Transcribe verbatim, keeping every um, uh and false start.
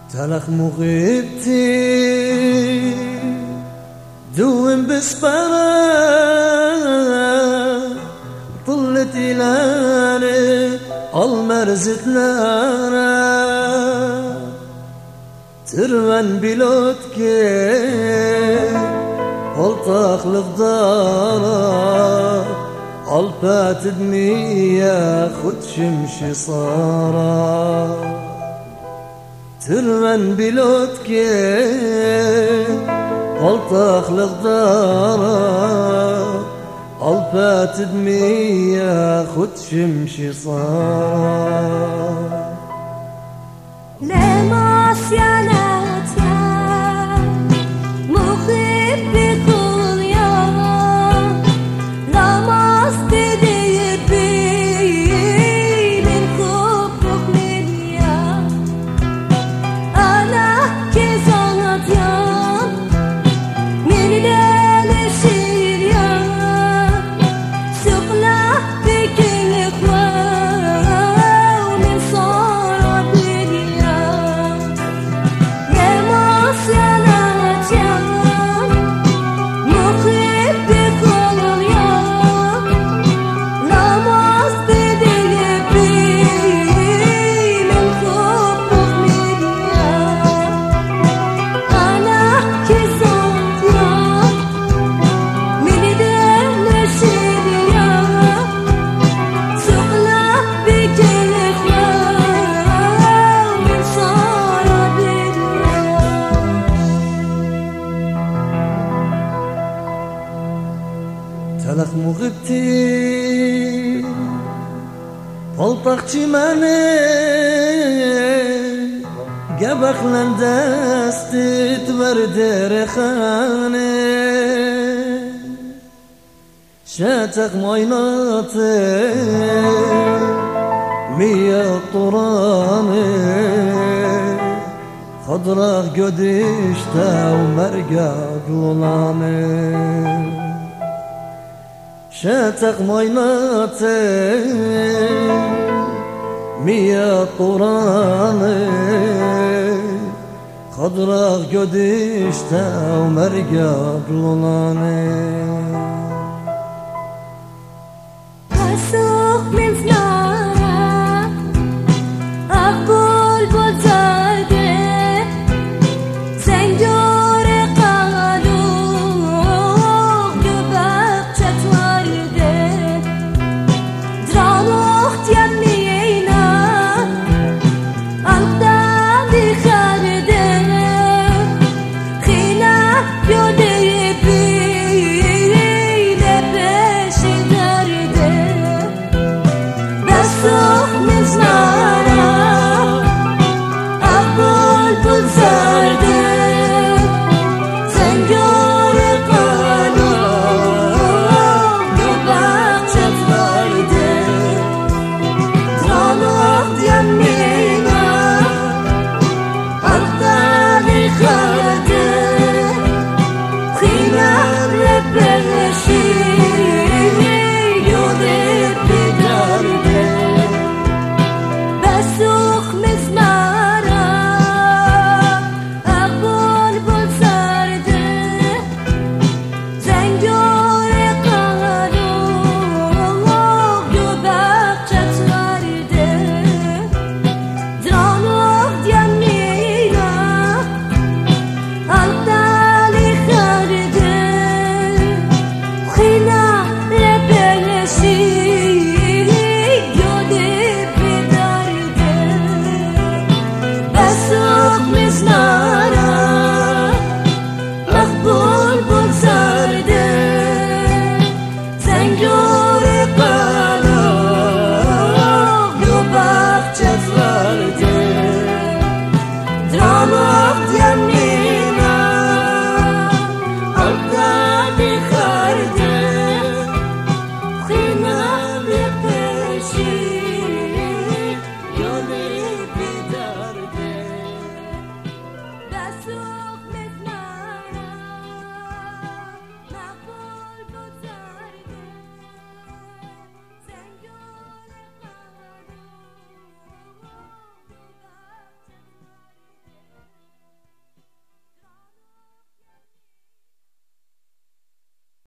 تلخ مغيبتي دوم بسبرة طلت إلاني المرزت نارا ترمن بلوتكي والطاخ لفضارا البات دنيا خد شمشي صارا ترمن بلوتكي والطاخ لفضارا البات دنيا خد شمشي صارا لا معصيانات يا مخيب بكل يوم لا مصدي بي من خوفك منيا أنا كزانت يا من دال الشير يا سقلا بكل إخوان من صار بنيا لا معصيانات يا مخيب بكل يوم لا مصدي بي من خوفك منيا أنا كزانت يا من دال الشير يا سقلا بكل إخوان من صار بنيا تلخ مغبتي والطاقتي ماني قبخ لندستي تبرد رخاني شاتك مايناتي مية طراني خضرة قدشتا ومرقا قلاني شاتك مايناتي مية طراني خضرة قدشتا ومرقا قلاني أسوق من